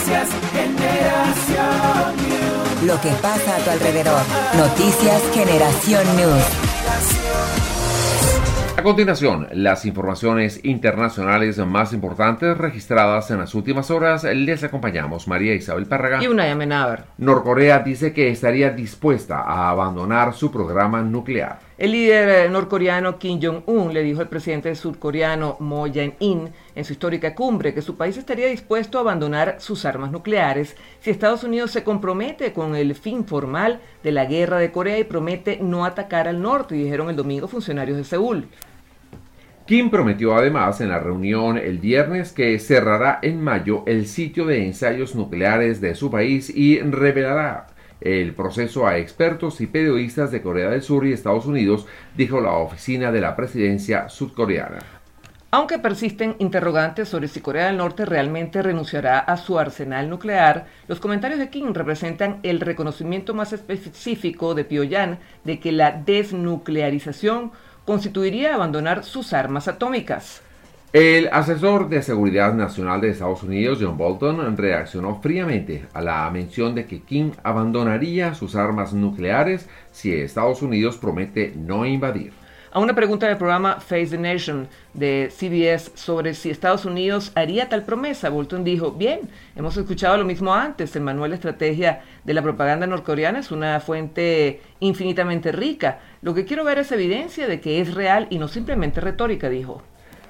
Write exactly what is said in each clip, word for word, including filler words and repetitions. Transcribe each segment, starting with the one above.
Noticias Generación News. Lo que pasa a tu alrededor. Noticias Generación News. A continuación, las informaciones internacionales más importantes registradas en las últimas horas. Les acompañamos María Isabel Párraga y Unai Amenábar. Norcorea dice que estaría dispuesta a abandonar su programa nuclear. El líder norcoreano Kim Jong-un le dijo al presidente surcoreano Moon Jae-in en su histórica cumbre que su país estaría dispuesto a abandonar sus armas nucleares si Estados Unidos se compromete con el fin formal de la guerra de Corea y promete no atacar al norte, dijeron el domingo funcionarios de Seúl. Kim prometió además en la reunión el viernes que cerrará en mayo el sitio de ensayos nucleares de su país y revelará el proceso a expertos y periodistas de Corea del Sur y Estados Unidos, dijo la oficina de la presidencia sudcoreana. Aunque persisten interrogantes sobre si Corea del Norte realmente renunciará a su arsenal nuclear, los comentarios de Kim representan el reconocimiento más específico de Pyongyang de que la desnuclearización constituiría abandonar sus armas atómicas. El asesor de Seguridad Nacional de Estados Unidos, John Bolton, reaccionó fríamente a la mención de que Kim abandonaría sus armas nucleares si Estados Unidos promete no invadir. A una pregunta del programa Face the Nation de C B S sobre si Estados Unidos haría tal promesa, Bolton dijo: bien, hemos escuchado lo mismo antes, el manual de estrategia de la propaganda norcoreana es una fuente infinitamente rica. Lo que quiero ver es evidencia de que es real y no simplemente retórica, dijo.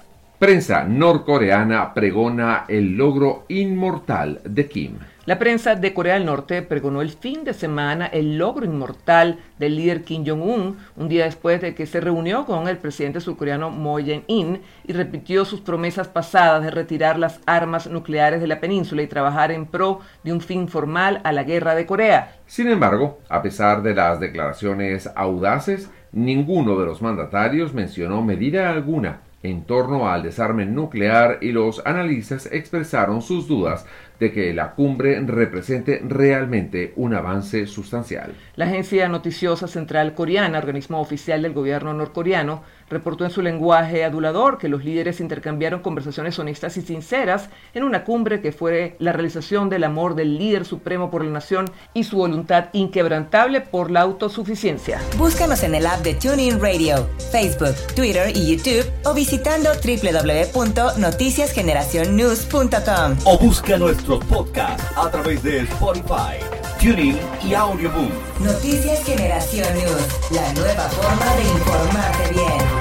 Prensa norcoreana pregona el logro inmortal de Kim. La prensa de Corea del Norte pregonó el fin de semana el logro inmortal del líder Kim Jong-un, un día después de que se reunió con el presidente surcoreano Moon Jae-in y repitió sus promesas pasadas de retirar las armas nucleares de la península y trabajar en pro de un fin formal a la guerra de Corea. Sin embargo, a pesar de las declaraciones audaces, ninguno de los mandatarios mencionó medida alguna en torno al desarme nuclear y los analistas expresaron sus dudas de que la cumbre represente realmente un avance sustancial. La agencia noticiosa central coreana, organismo oficial del gobierno norcoreano, reportó en su lenguaje adulador que los líderes intercambiaron conversaciones honestas y sinceras en una cumbre que fue la realización del amor del líder supremo por la nación y su voluntad inquebrantable por la autosuficiencia. Búscanos en el app de TuneIn Radio, Facebook, Twitter y YouTube o visitando doble u doble u doble u punto noticias generación news punto com. O busca nuestro podcast a través de Spotify, TuneIn y Audioboom. Noticias Generación News, la nueva forma de informarte bien.